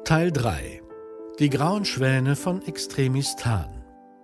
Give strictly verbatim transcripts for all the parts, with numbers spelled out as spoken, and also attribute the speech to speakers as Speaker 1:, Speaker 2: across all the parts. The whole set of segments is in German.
Speaker 1: Teil drei. Die grauen Schwäne von Extremistan.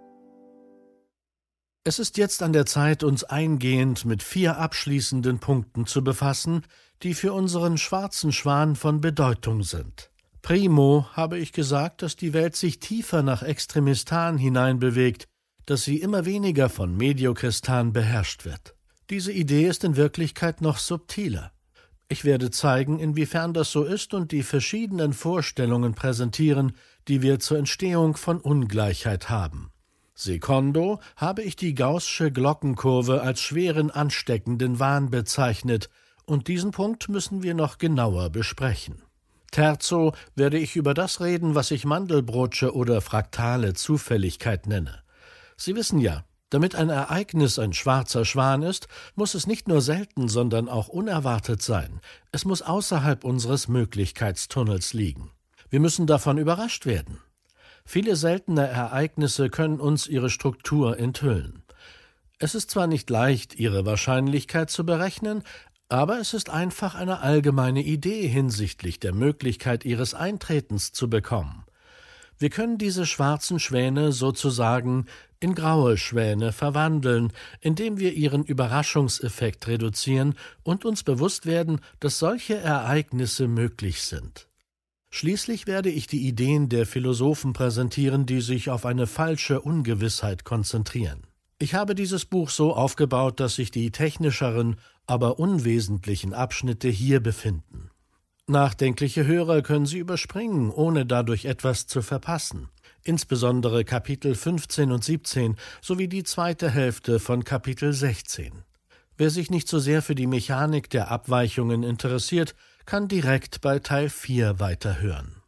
Speaker 1: Es ist jetzt an der Zeit, uns eingehend mit vier abschließenden Punkten zu befassen, die für unseren schwarzen Schwan von Bedeutung sind. Primo habe ich gesagt, dass die Welt sich tiefer nach Extremistan hineinbewegt, dass sie immer weniger von Mediokristan beherrscht wird. Diese Idee ist in Wirklichkeit noch subtiler. Ich werde zeigen, inwiefern das so ist und die verschiedenen Vorstellungen präsentieren, die wir zur Entstehung von Ungleichheit haben. Secondo habe ich die gaußsche Glockenkurve als schweren ansteckenden Wahn bezeichnet, und diesen Punkt müssen wir noch genauer besprechen. Terzo werde ich über das reden, was ich Mandelbrotsche oder fraktale Zufälligkeit nenne. Sie wissen ja, damit ein Ereignis ein schwarzer Schwan ist, muss es nicht nur selten, sondern auch unerwartet sein. Es muss außerhalb unseres Möglichkeitstunnels liegen. Wir müssen davon überrascht werden. Viele seltene Ereignisse können uns ihre Struktur enthüllen. Es ist zwar nicht leicht, ihre Wahrscheinlichkeit zu berechnen, aber es ist einfach eine allgemeine Idee hinsichtlich der Möglichkeit ihres Eintretens zu bekommen. Wir können diese schwarzen Schwäne sozusagen in graue Schwäne verwandeln, indem wir ihren Überraschungseffekt reduzieren und uns bewusst werden, dass solche Ereignisse möglich sind. Schließlich werde ich die Ideen der Philosophen präsentieren, die sich auf eine falsche Ungewissheit konzentrieren. Ich habe dieses Buch so aufgebaut, dass sich die technischeren, aber unwesentlichen Abschnitte hier befinden. Nachdenkliche Hörer können sie überspringen, ohne dadurch etwas zu verpassen. Insbesondere Kapitel fünfzehn und siebzehn sowie die zweite Hälfte von Kapitel sechzehn. Wer sich nicht so sehr für die Mechanik der Abweichungen interessiert, kann direkt bei Teil vier weiterhören.